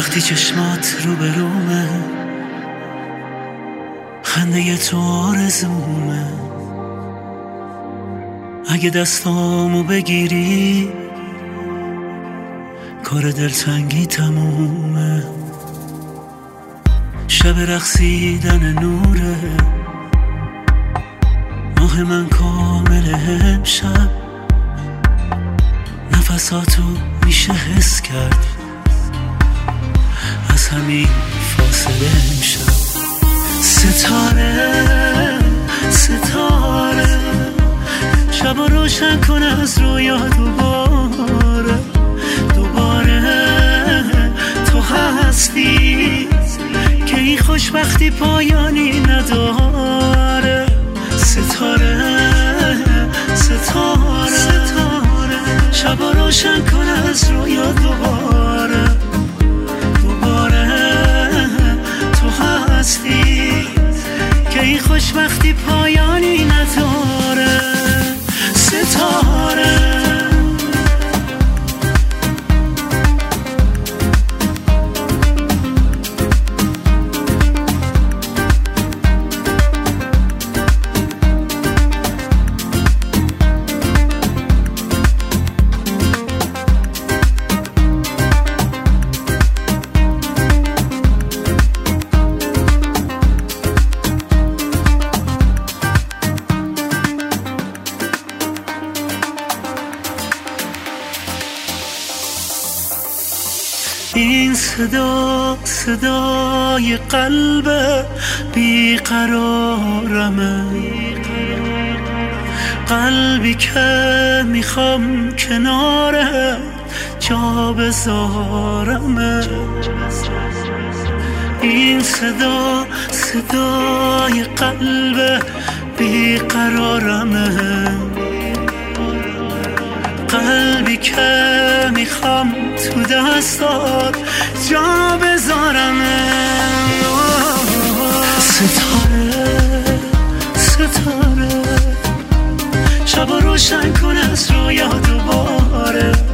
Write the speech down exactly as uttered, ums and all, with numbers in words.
وقتی چشمات رو به رومه، خنده تو آرزومه. اگه دستامو بگیری کار دلتنگی تمومه. شب رقصیدن نوره، ماه من کامل امشب. نفساتو میشه حس کرد از همین فاصله امشب. ستاره ستاره شب روشن کن از رویا دوباره دوباره. تو هستی که این خوشبختی پایانی نداره. ستاره ستاره ستاره شب روشن کن از رویا دوباره دوباره. تو هستی که این خوشبختی پایانی نداره. ستاره این صدا صدای قلب بیقرارمه، قلبی که میخوام کناره جا بذارمه. این صدا صدای قلب بیقرارمه، قلبی که میخوام تو دستات جا بذارمه. ستاره ستاره شب روشن کن از رویا دوباره